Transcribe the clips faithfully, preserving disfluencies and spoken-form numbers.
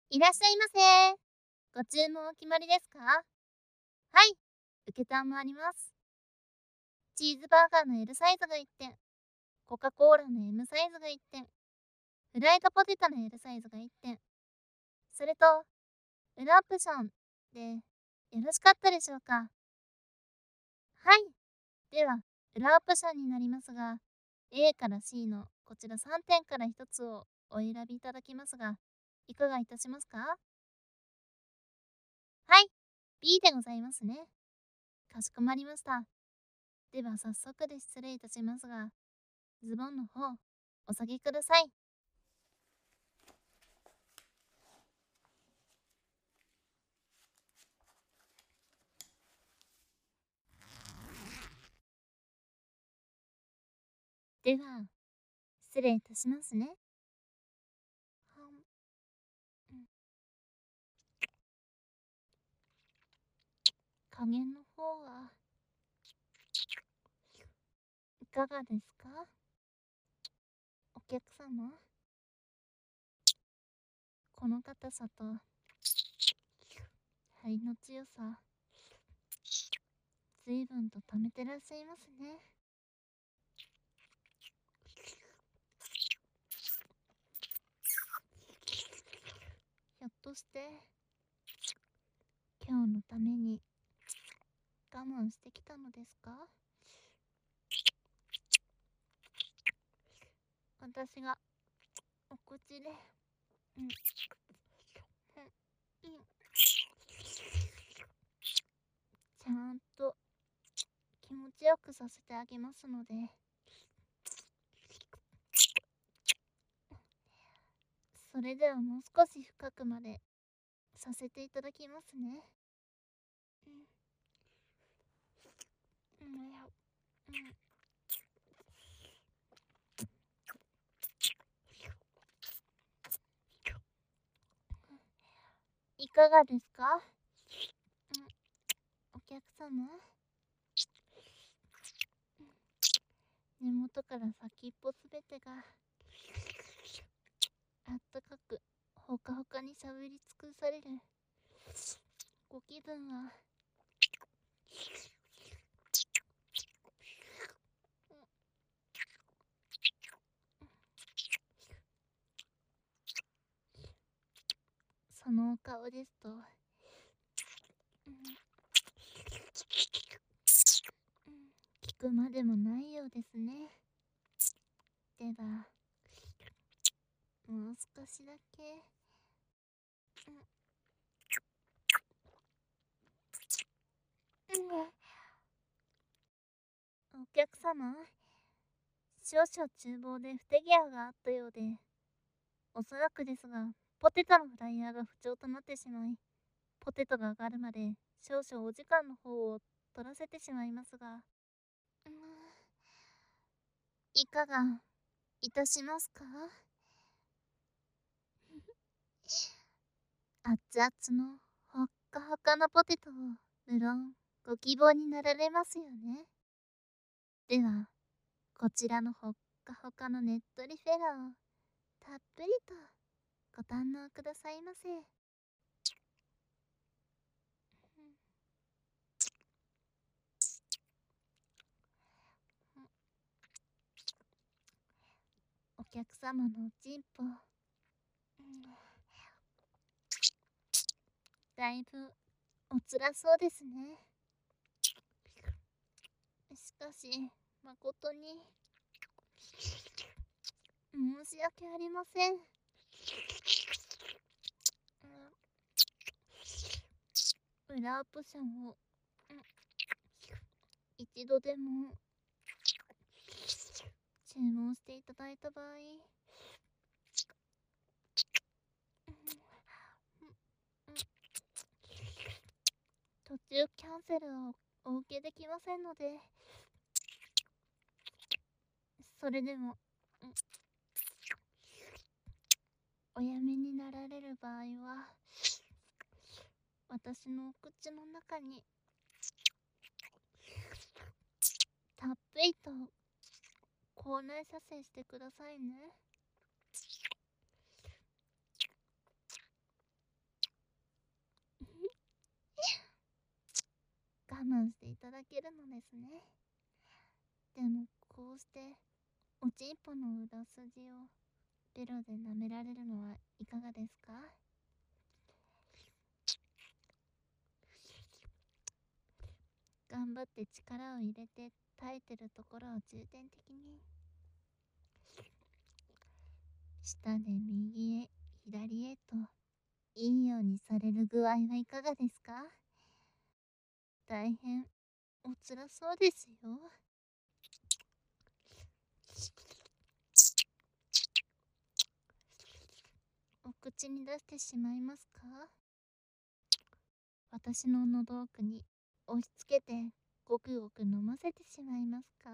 いらっしゃいませ。ご注文お決まりですか？はい、受けたまわります。チーズバーガーの L サイズがいってん、コカ・コーラの M サイズがいってん、フライドポテトの L サイズがいってん、それと、裏オプションでよろしかったでしょうか？はい。では、裏オプションになりますが、A から C のこちらさんてんからひとつをお選びいただきますが、いかがいたしますか？はい、B でございますね。かしこまりました。では早速で失礼いたしますが、ズボンの方、お下げください。では、失礼いたしますね。はんうん、加減の方はいかがですか？お客様、この硬さと張りの強さ、随分と溜めてらっしゃいますね。ひょっとして、今日のために我慢してきたのですか？私がお口で、うん、うん、うん、ちゃんと気持ちよくさせてあげますので、それではもう少し深くまでさせていただきますね。うん、うん、いや、うん、いかがですか？うん、お客様、根元から先っぽすべてがあったかくほかほかにしゃぶり尽くされるご気分は、そのお顔ですと、うん、うん、聞くまでもないようですね。では、もう少しだけ、うん、うん、お客様、少々厨房で不手際があったようで、おそらくですが、ポテトのフライヤーが不調となってしまい、ポテトが上がるまで少々お時間の方を取らせてしまいますが、うん、いかがいたしますか？熱々のほっかほかのポテトを無論ご希望になられますよね。では、こちらのほっかほかのねっとりフェラをたっぷりとご堪能くださいませ。お客様のおちんぽ、うん、だいぶおつらそうですね。しかし、誠に申し訳ありません。裏オプションを、うん、一度でも注文していただいた場合、途中キャンセルをお受けできませんので、それでも、うん、おやめになられる場合は、私のお口の中にたっぷりと口内射精してくださいね。 だけるのですね。でもこうしておちんぽの裏筋をベロで舐められるのはいかがですか？頑張って力を入れて耐えてるところを重点的に下で右へ左へといいようにされる具合はいかがですか？大変おつらそうですよ。お口に出してしまいますか？私の喉奥に押し付けてごくごく飲ませてしまいますか？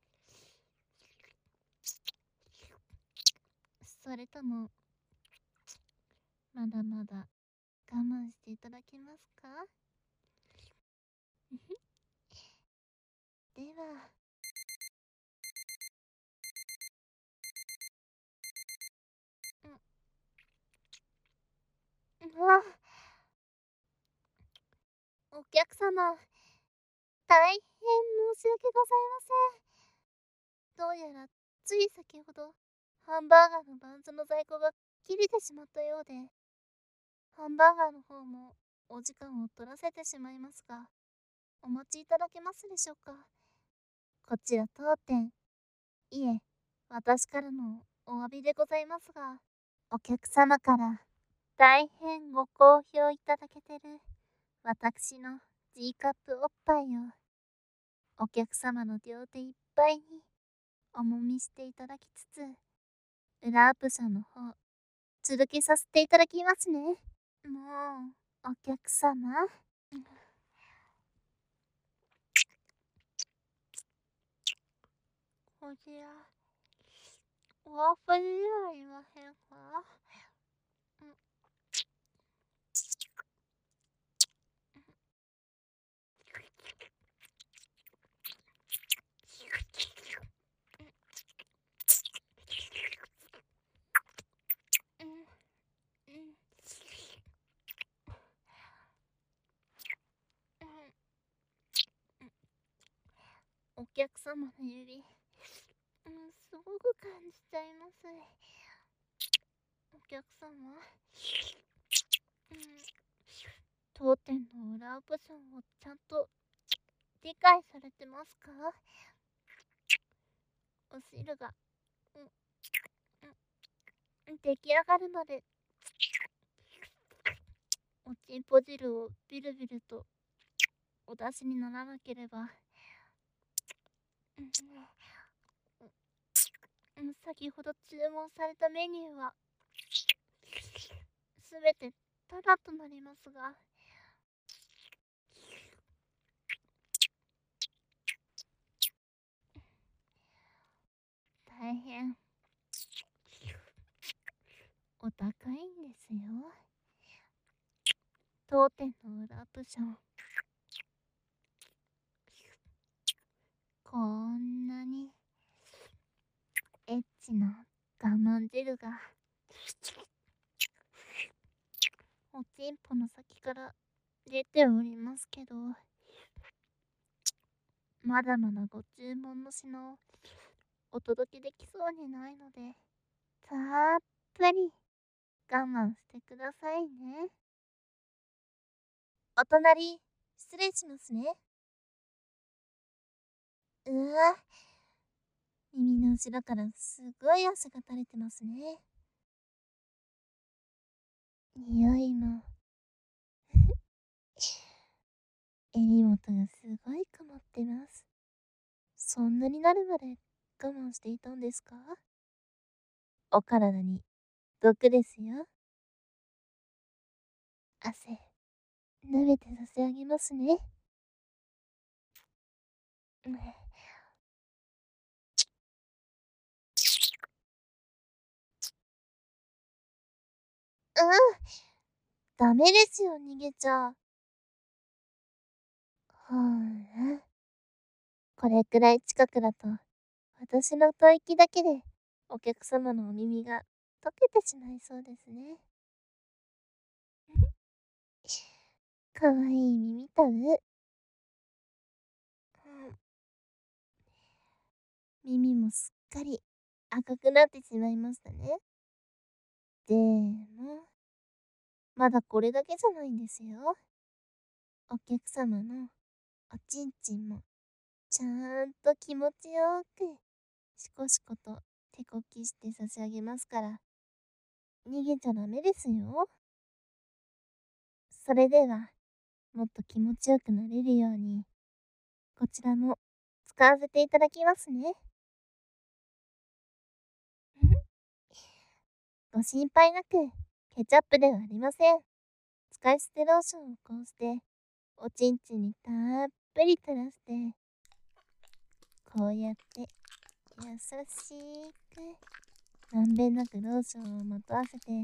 それともまだまだ我慢していただけますか？ではうわお客様、大変申し訳ございません。どうやらつい先ほどハンバーガーのバンズの在庫が切れてしまったようで、ハンバーガーの方もお時間を取らせてしまいますが、お待ちいただけますでしょうか？こちら当店、いえ、私からのお詫びでございますが、お客様から大変ご好評いただけてる私の G カップおっぱいをお客様の両手いっぱいにおもみしていただきつつ、裏アプションの方、続けさせていただきますね。もう、お客様。こちら、おワッフルではありませんか？うん、うん、うん。お客様の指、うん、すごく感じちゃいます。お客様、うん、当店の裏オプションをちゃんと理解されてますか？お汁が、うん、うん、出来上がるまで、おちんぽ汁をビルビルとお出しにならなければ、うん、うん、先ほど注文されたメニューは、すべてタダとなりますが、大変お高いんですよ。当店の裏オプション、こんなにエッチな我慢汁がおちんぽの先から出ておりますけど、まだまだご注文の品をお届けできそうにないので、たっぷり我慢してくださいね。お隣、失礼しますね。うわ、耳の後ろからすごい汗が垂れてますね。匂いも、襟元がすごい曇ってます。そんなになるまで我慢していたんですか？お体に毒ですよ。汗、舐めて差し上げますね。うん、ダメですよ、逃げちゃ。ほら、これくらい近くだと、私の吐息だけでお客様のお耳が溶けてしまいそうですね。かわいい耳たぶ。 耳もすっかり赤くなってしまいましたね。でも、まだこれだけじゃないんですよ。お客様のおちんちんもちゃんと気持ちよくしこしこと手こきして差し上げますから、逃げちゃダメですよ。それでは、もっと気持ちよくなれるように、こちらも使わせていただきますね。ご心配なく、ケチャップではありません。使い捨てローションをこうして、おちんちんにたっぷり垂らして、こうやって優しく、まんべんなくローションをまとわせて、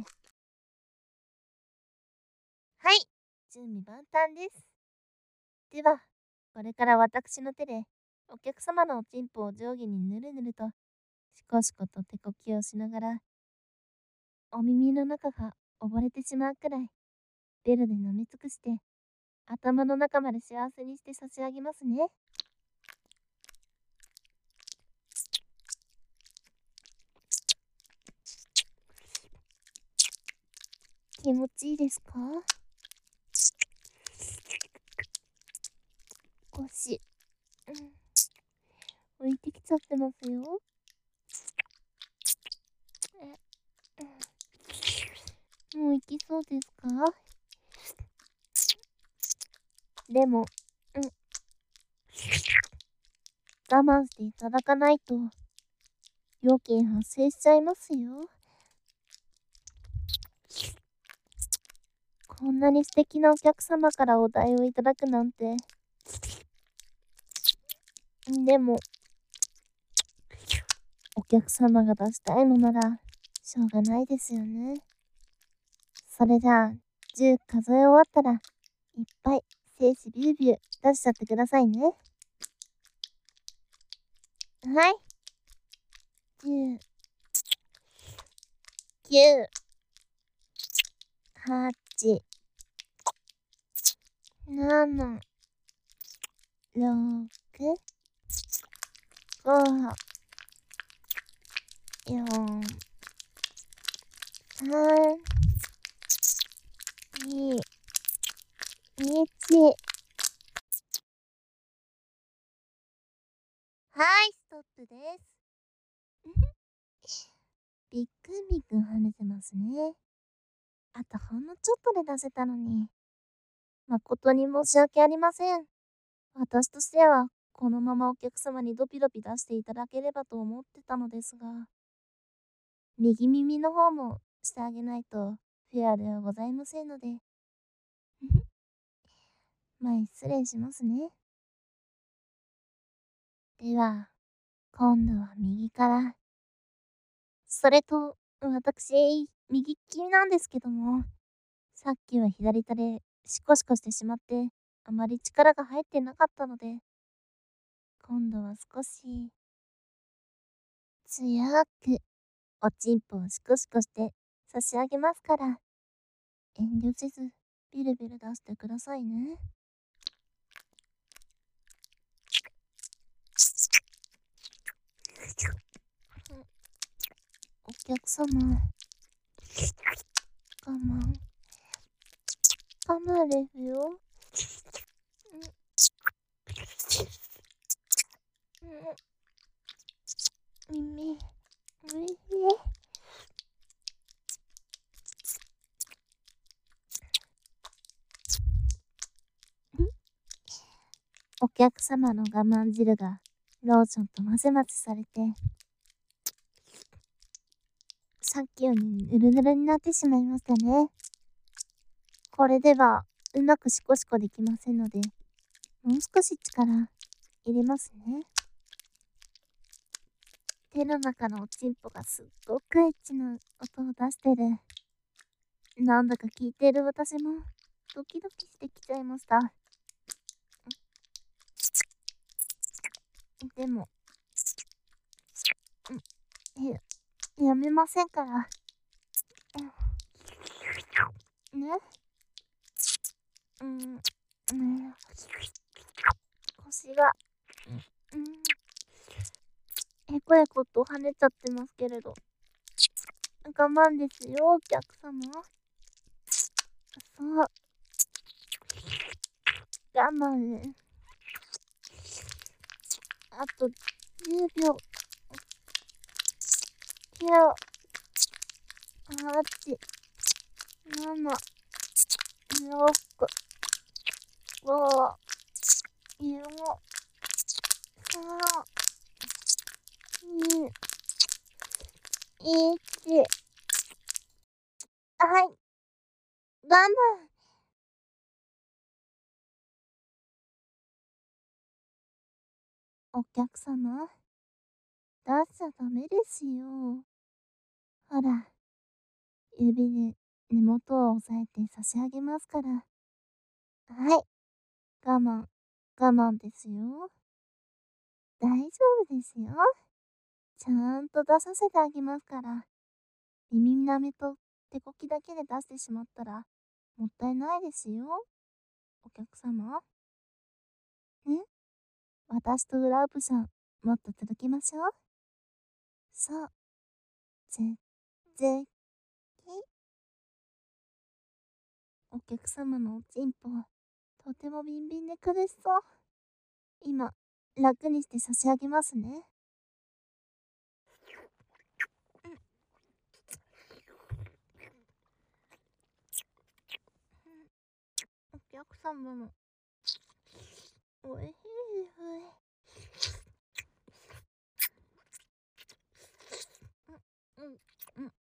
はい、準備万端です。では、これから私の手で、お客様のおちんぽを上下にぬるぬると、しこしこと手こきをしながら、お耳の中が溺れてしまうくらい、ベルで飲み尽くして、頭の中まで幸せにして差し上げますね。気持ちいいですか？少し、うん、浮いてきちゃってますよ。もう行きそうですか？でも、うん。我慢していただかないと、料金発生しちゃいますよ。こんなに素敵なお客様からお代をいただくなんて。でも、お客様が出したいのなら、しょうがないですよね。それじゃあ、じゅう数え終わったら、いっぱい精子ビュービュー出しちゃってくださいね。はい。じゅう、きゅう、はち、なな、ろく、ご、よん、さん、に、いち。はい、ストップです。びっくんびっくん跳ねてますね。あとほんのちょっとで出せたのに。誠に申し訳ありません。私としては、このままお客様にドピドピ出していただければと思ってたのですが、右耳の方もしてあげないとフェアではございませんので。前失礼しますね。では、今度は右から。それと、私、右利きなんですけども、さっきは左手でシコシコしてしまって、あまり力が入ってなかったので、今度は少し、強く、おちんぽをシコシコして差し上げますから、遠慮せず、ビルビル出してくださいね。お客様、我慢、我慢ですよ。耳、おいしい。お客様の我慢汁がローションと混ぜ混ぜされて、さっきよりぬるぬるになってしまいましたね。これではうまくシコシコできませんので、もう少し力入れますね。手の中のおちんぽがすっごくエッチな音を出してる。なんだか聞いている私もドキドキしてきちゃいました。でも、や、やめませんから。ね。うん、ね。腰が、うん、 えこえこと跳ねちゃってますけれど。我慢ですよ、お客様。そう。我慢ね。あとじゅうびょう。きゅう、はち、なな、ろく、ご、よん、さん、に、いち。はい。我慢。お客様、出しちゃダメですよ。ほら、指で根元を押さえて差し上げますから。はい。我慢、我慢ですよ。大丈夫ですよ。ちゃんと出させてあげますから。耳なめと手こきだけで出してしまったら、もったいないですよ。お客様。ね、私と裏オプション、もっと届けましょう。そう。ぜ、ぜ、き。お客様のおちんぽ、とてもビンビンで苦しそう。今、楽にして差し上げますね。お客様の、おいしいです。うん、うん、うん。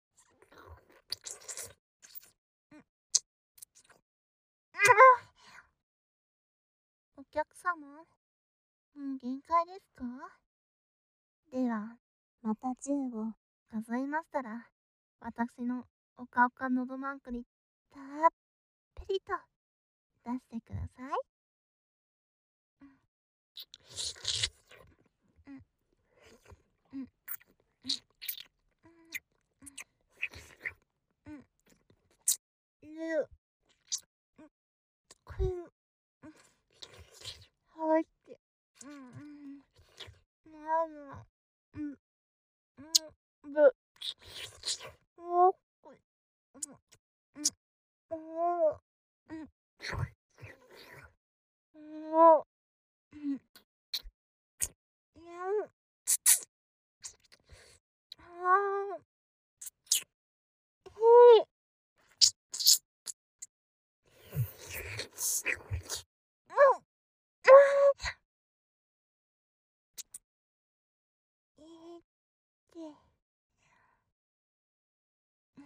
お客様、もう限界ですか？では、またじゅうを数えましたら、私のおかおかのどマンクにたっぷりと出してください。うん、うん、うん、うん、うん、うん、ゆ、うん、くん、うん、はいって、うん、うん、なな、うん、うん、ぶ、おっく、うん、うん、おー、うん、おー、うん、にゃん、はー、ひー、うん、うん、いって、うん、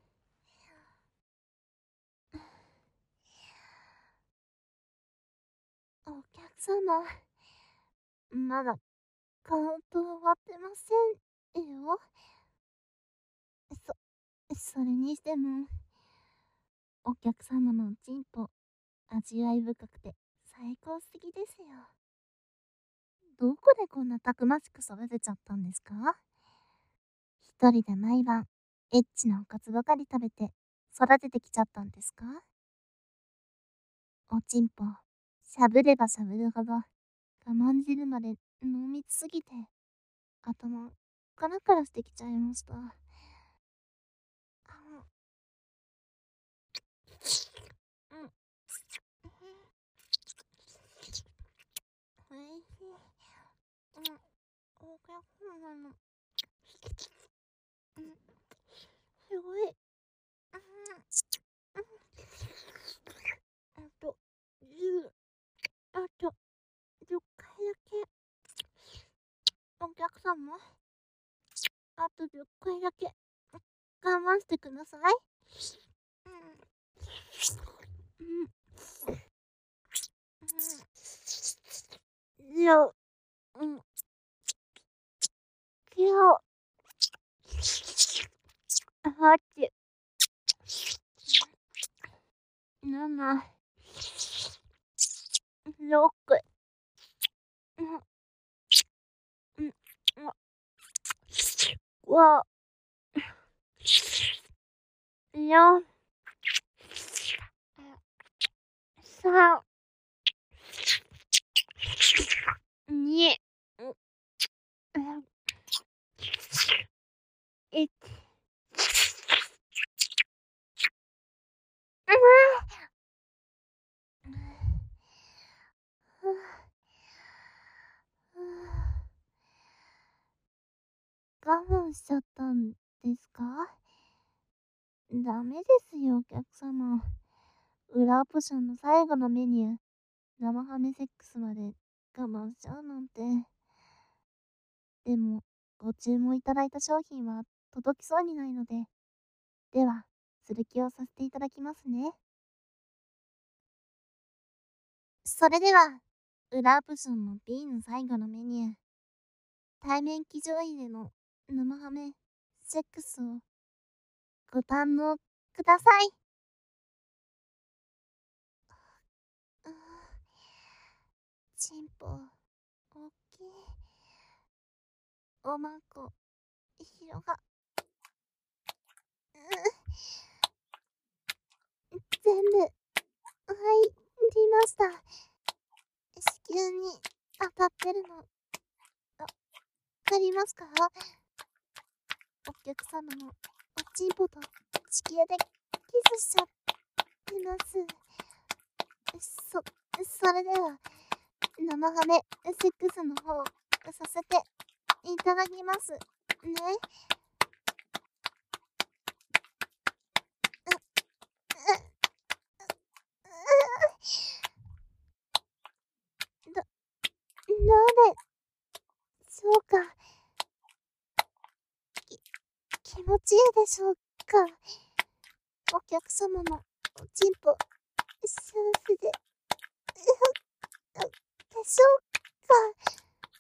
お客様、まだカウント終わってませんよ。そ、それにしても、お客様のおちんぽ、味わい深くて最高すぎですよ。どこでこんなたくましく育てちゃったんですか？一人で毎晩、エッチなおかずばかり食べて育ててきちゃったんですか？おちんぽ、しゃぶればしゃぶるほど、我慢汁まで濃密すぎて、頭、カラカラしてきちゃいました。あの、うん。おいしい。うん。お客様の、うん。すごい。うん。うん。あと、じゅう、あと、じゅっかいだけ。お客様、あとじゅっかいだけ。我慢してください。うん。うん。うん。じゃあ、うん。きゅう、はち、なな、ろく、うん、うん、ご、よん、さん、に、 いち、我慢しちゃったんですか？ダメですよ、お客様。裏オプションの最後のメニュー、生ハメセックスまで我慢しちゃうなんて。でも、ご注文いただいた商品は届きそうにないので、では、続きをさせていただきますね。それでは、裏オプションの ビー の最後のメニュー、対面騎乗位での生ハメセックスをご堪能ください。うーチンポ、おっきい。おまんこ、広が。全部、入りました。子宮に当たってるの、わかりますか？お客様のおちんぽと子宮でキスしちゃってます。そ、それでは、生ハメセックスの方、させていただきますね。ど、どうでしょうか？き、気持ちいいでしょうか？お客様のおちんぽ、幸せで、でしょうか？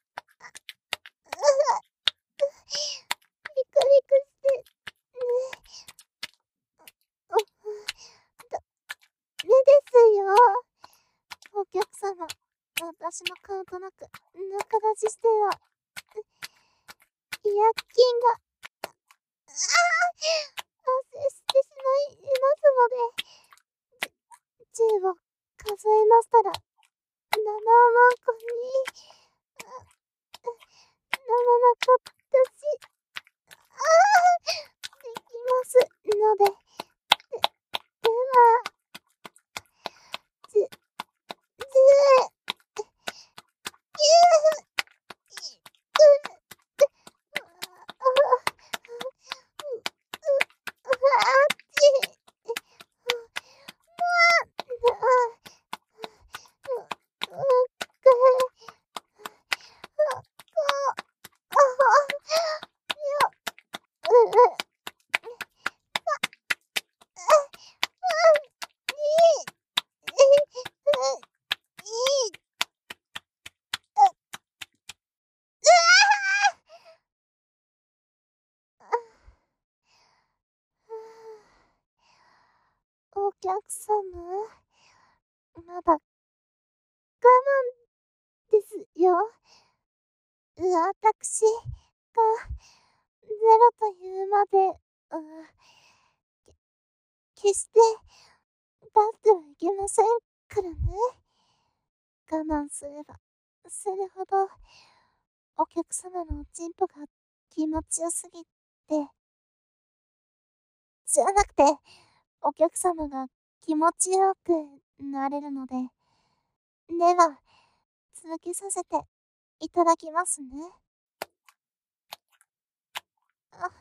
リクリクして、ね、お、だ、めですよ。お客様、私の顔となく、仲立ちしては、違約金が、ああ、発生してしまいますので、じゅうを数えましたら、ななまんこに、あ、ならなかったし、ああ、できますので、で、では、じゅ、じゅう、きゅう、い、う、う、あ、う、あっち、ま、な、う、う、く、こ、あ、よ、う、う、お客様、まだ我慢ですよ。私がゼロというまで、う、決して出してはいけませんからね。我慢すればするほど、お客様のおちんぽが気持ちよすぎて、じゃなくて、お客様が気持ちよくなれるので。では、続けさせていただきますね。あ、あ、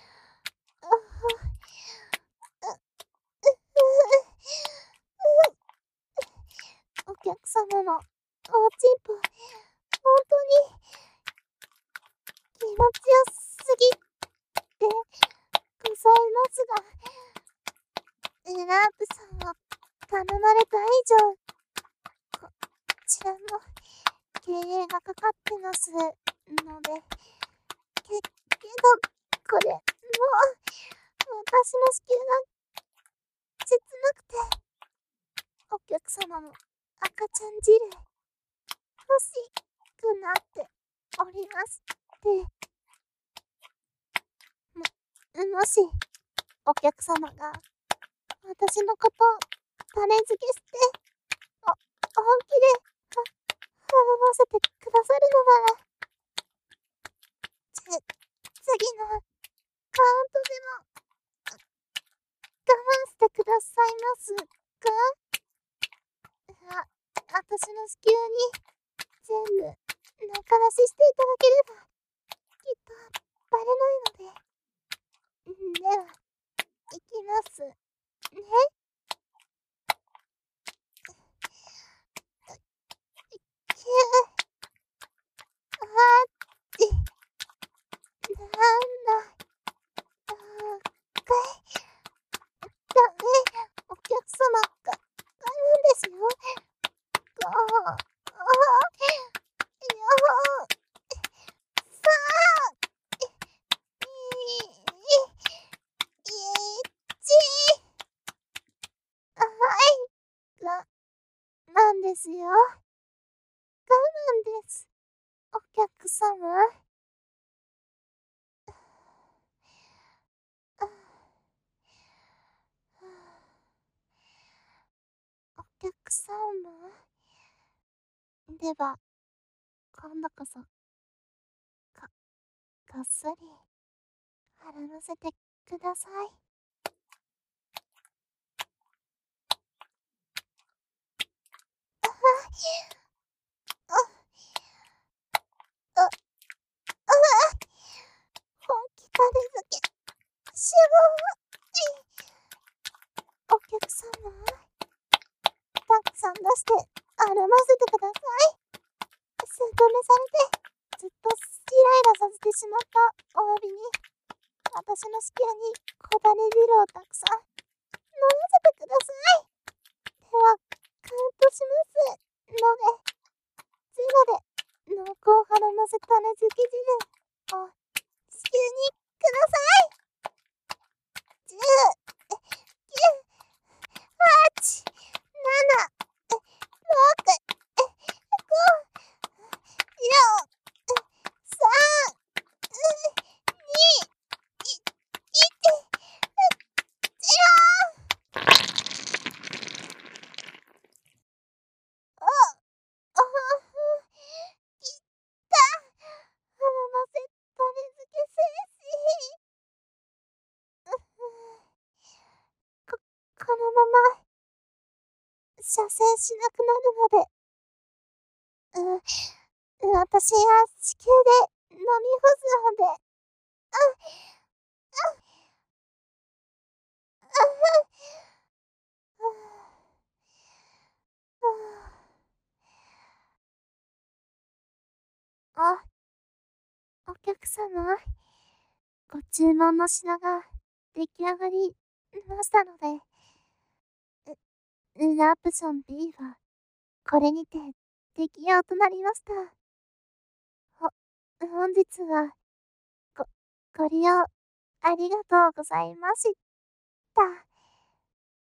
お客様のおちんぽ、ほんとに気持ちよすぎてございますが、エラープさんを頼まれた以上、こちらも経営がかかってますので、け、けど、これ、もう、私の子宮が切なくて、お客様の赤ちゃん汁、欲しくなっておりまして。も、もし、お客様が、私のことを種付けして、お、本気で、は、払わせてくださるのなら、 次のカウントでも我慢してくださいますか？あ、私の子宮に全部中出ししていただければきっとバレないので。では、いきますね。きゅう、はち、なな、はち、ダメ、お客様が、我慢ですよ。ご、よん、さん、に、いち。はい、が、なんですよ。我慢です。お客様。お客様では、今度こそ、か、こっそり、払わせてください。あ、あ、あ、あ、本気タレ漬け、すごい。お客様、たくさん出して、洗わせてください。すっとめされて、ずっとイライラさせてしまったお詫びに、私の子宮にこだね汁をたくさん飲ませてください。では、カウントしますので、ゼロで濃厚派の混ぜたね漬け汁を子宮にください。じゅう、きゅう、はち、なな、ろく、ご、よん、さん、に、いち、ゼロ。あ、あはは、きった。あのませたね漬け精神。うふこ、このまま、射精しなくなるので、う、う、私は子宮で飲み干すので、あ、あ、あは、はあ、はあ。あ、お客様、ご注文の品が出来上がりましたので、う、ラプション B は、これにて適用となりました。ほ、本日は、ご、ご利用ありがとうございました。